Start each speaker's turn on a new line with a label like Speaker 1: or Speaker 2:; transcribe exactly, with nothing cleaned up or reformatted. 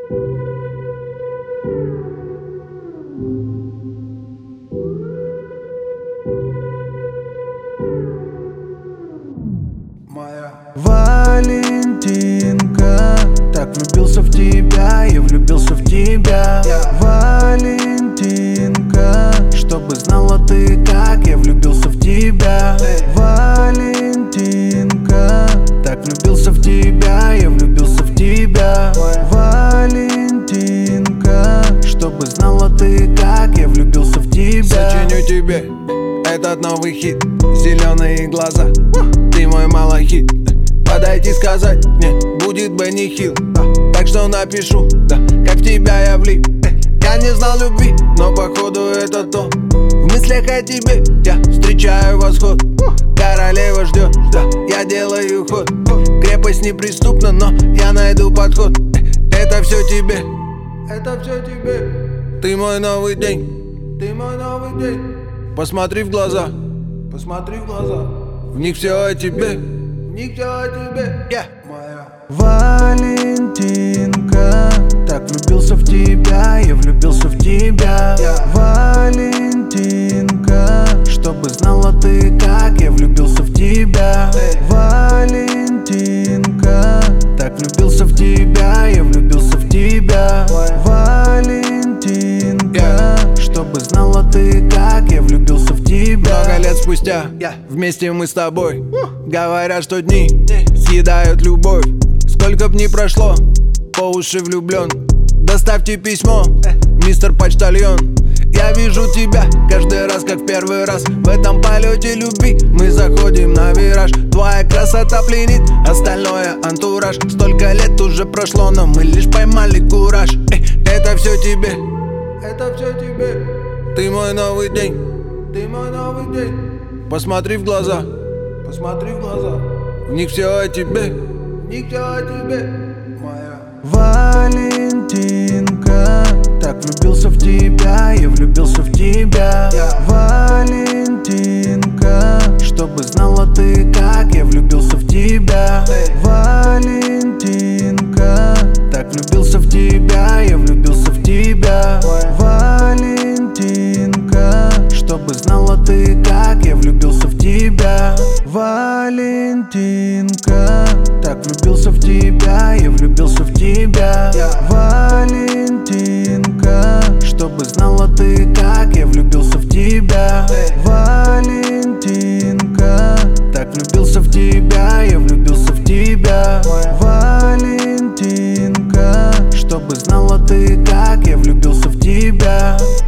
Speaker 1: Валентинка, так влюбился в тебя, я влюбился в тебя. Валентинка, чтобы знала ты, как я влюбился в тебя. Валентинка, так влюбился в тебя, я влюбился в тебя. Валентинка, чтобы знала ты, как я влюбился в тебя.
Speaker 2: Сочиню тебе этот новый хит, зеленые глаза, ты мой малахит. Подойти сказать, не будет бы не хил, так что напишу, да, как в тебя я влип. Я не знал любви, но походу это то. В мыслях о тебе я встречаю восход. Королева ждет, да, я делаю ход. Крепость неприступна, но я найду подход. Это все тебе, это все тебе. Ты мой новый день, ты мой новый день. Посмотри в глаза, посмотри в глаза. В них все о тебе, в них все о тебе, yeah. Моя
Speaker 1: Валентинка, так влюбился в тебя, я влюбился в тебя.
Speaker 2: yeah.
Speaker 1: Валентинка, чтобы знала ты, как я влюбился в тебя.
Speaker 2: hey.
Speaker 1: Валентинка, так влюбился в тебя, я влюбился в тебя.
Speaker 2: hey.
Speaker 1: Валентинка,
Speaker 2: yeah.
Speaker 1: чтобы знала ты, как я влюбился в тебя.
Speaker 2: Много лет спустя,
Speaker 1: yeah.
Speaker 2: вместе мы с тобой, uh. говорят, что дни uh. съедают любовь. Сколько б ни прошло, по уши влюблен. Доставьте письмо, uh. мистер почтальон. Я вижу тебя каждый раз, как в первый раз. В этом полете любви мы заходим на вираж. Твоя красота пленит, остальное антураж. Столько лет уже прошло, но мы лишь поймали кураж. Эй, это все тебе, это все тебе. Ты мой новый день, ты мой новый день. Посмотри в глаза, посмотри в глаза. В них все о тебе, в них все о тебе. Моя
Speaker 1: Валентинка, так влюбился в тебя, я влюбился в тебя.
Speaker 2: yeah.
Speaker 1: Валентинка, чтобы знала ты, как я влюбился в тебя.
Speaker 2: hey.
Speaker 1: Валентинка, так влюбился в тебя, я влюбился в тебя.
Speaker 2: hey.
Speaker 1: Валентинка, чтобы знала ты, как я влюбился в тебя. Валентинка, так влюбился в тебя, я влюбился в тебя.
Speaker 2: yeah.
Speaker 1: Валентинка, чтобы знала ты, как я влюбился в тебя.
Speaker 2: hey.
Speaker 1: Валентинка, так влюбился в тебя, я влюбился в тебя.
Speaker 2: hey.
Speaker 1: Валентинка, чтобы знала ты, как я влюбился в тебя.